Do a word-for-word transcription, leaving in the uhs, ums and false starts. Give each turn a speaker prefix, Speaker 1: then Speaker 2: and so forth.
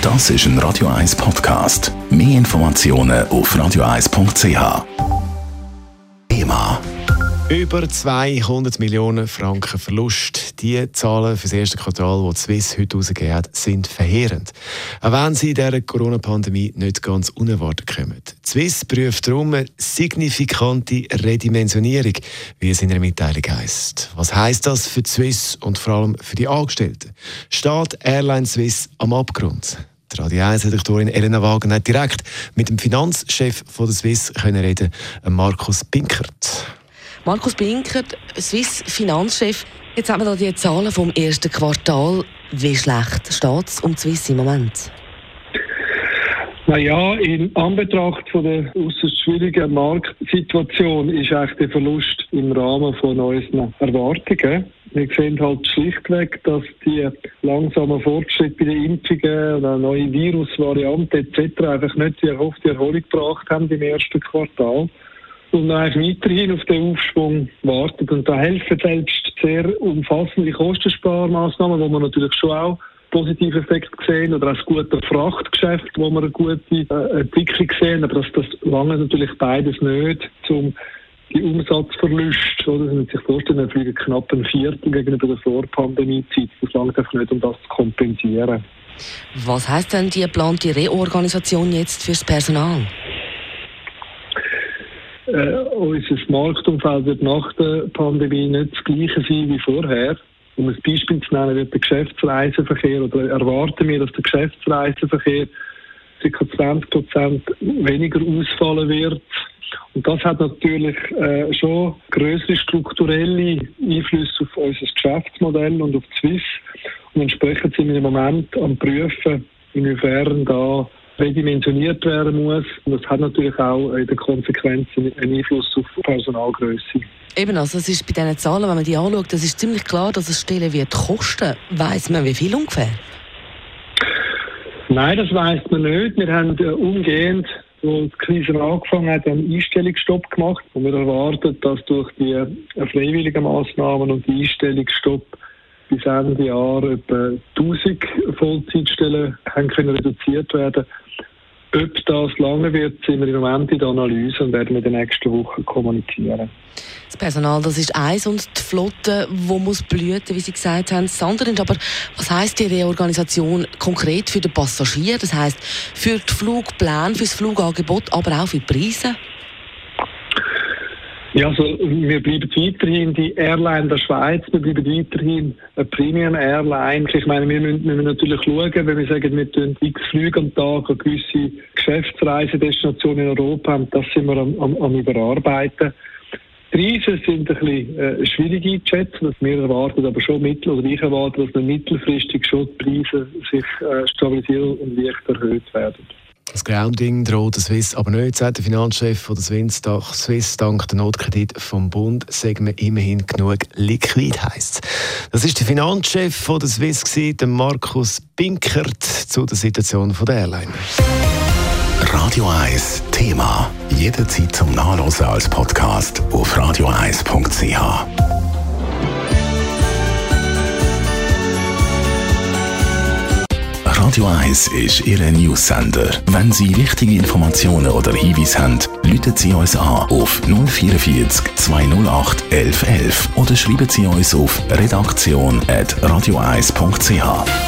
Speaker 1: Das ist ein Radio eins Podcast. Mehr Informationen auf radio eins punkt c h. Thema:
Speaker 2: Über zweihundert Millionen Franken Verlust. Die Zahlen für das erste Quartal, die die Swiss heute herausgegeben hat, sind verheerend. Auch wenn sie in dieser Corona-Pandemie nicht ganz unerwartet kommen. Die Swiss prüft darum eine signifikante Redimensionierung, wie es in der Mitteilung heisst. Was heisst das für die Swiss und vor allem für die Angestellten? Steht Airline Swiss am Abgrund? Die Radio eins-Redaktorin Elena Wagen hat direkt mit dem Finanzchef von der Swiss können reden, Markus Pinkert.
Speaker 3: Markus Pinkert, Swiss Finanzchef. Jetzt haben wir da die Zahlen vom ersten Quartal. Wie schlecht steht es um die Swiss im Moment?
Speaker 4: Naja, in Anbetracht von der äußerst schwierigen Marktsituation ist eigentlich der Verlust im Rahmen von unseren Erwartungen. Wir sehen halt schlichtweg, dass die langsamen Fortschritte bei den Impfungen oder neue Virusvarianten et cetera einfach nicht die erhoffte Erholung gebracht haben im ersten Quartal. Und dann weiterhin auf den Aufschwung wartet. Und da helfen selbst sehr umfassende Kostensparmaßnahmen, wo man natürlich schon auch positive Effekte sehen, oder auch das gute Frachtgeschäft, wo wir eine gute äh, Entwicklung sehen. Aber das, das lange natürlich beides nicht, um die Umsatzverluste, oder? Wenn man sich vorstellen, wir fliegen knapp ein Viertel gegenüber der Vorpandemie-Zeit. Das lange einfach nicht, um das zu kompensieren.
Speaker 3: Was heisst denn die geplante Reorganisation jetzt fürs Personal?
Speaker 4: Äh, unser Marktumfeld wird nach der Pandemie nicht das gleiche sein wie vorher. Um ein Beispiel zu nennen, wird der Geschäftsreiseverkehr, oder erwarten wir, dass der Geschäftsreiseverkehr ca. zwanzig Prozent weniger ausfallen wird. Und das hat natürlich äh, schon grössere strukturelle Einflüsse auf unser Geschäftsmodell und auf die Swiss. Und entsprechend sind wir im Moment am Prüfen, inwiefern da redimensioniert werden muss. Und das hat natürlich auch in der Konsequenz einen Einfluss auf Personalgröße.
Speaker 3: Eben, also es ist bei diesen Zahlen, wenn man die anschaut, das ist ziemlich klar, dass es Stellen wird kosten. Weiss man, wie viel ungefähr?
Speaker 4: Nein, das weiss man nicht. Wir haben äh, umgehend, als die Krise angefangen hat, einen Einstellungsstopp gemacht. Und wir erwarten, dass durch die äh, freiwilligen Massnahmen und die Einstellungsstopp bis Ende Jahr etwa tausend Vollzeitstellen haben können reduziert werden. Ob das lange wird, sind wir im Moment in der Analyse und werden in den nächsten Wochen kommunizieren.
Speaker 3: Das Personal, das ist eins, und die Flotte, die muss blüten, wie Sie gesagt haben. Das andere ist aber, was heisst die Reorganisation konkret für den Passagier? Das heisst für die Flugpläne, für das Flugangebot, aber auch für die Preise?
Speaker 4: Ja, also wir bleiben weiterhin die Airline der Schweiz, wir bleiben weiterhin eine Premium-Airline. Ich meine, wir müssen, wir müssen natürlich schauen, wenn wir sagen, wir tun x Flüge am Tag an gewisse Geschäftsreisedestinationen in Europa haben, das sind wir am, am, am Überarbeiten. Die Preise sind ein bisschen äh, schwierig einzuschätzen. Wir erwarten aber schon mittel, oder ich erwarte, dass wir mittelfristig schon die Preise sich äh, stabilisieren und leicht erhöht werden.
Speaker 2: Das Grounding droht der Swiss aber nicht, sagt der Finanzchef von der Swiss. Swiss dank der Notkredit vom Bund sagen wir immerhin genug liquid, heisst es. Das ist der Finanzchef von der Swiss, der Markus Pinkert, zu der Situation der Airline.
Speaker 1: Radio eins Thema. Jederzeit zum Nachlesen als Podcast auf radio eins punkt c h. Radio eins ist Ihr News-Sender. Wenn Sie wichtige Informationen oder Hinweise haben, rufen Sie uns an auf null vierundvierzig zweihundertacht elf elf oder schreiben Sie uns auf redaktion at radio eins punkt c h.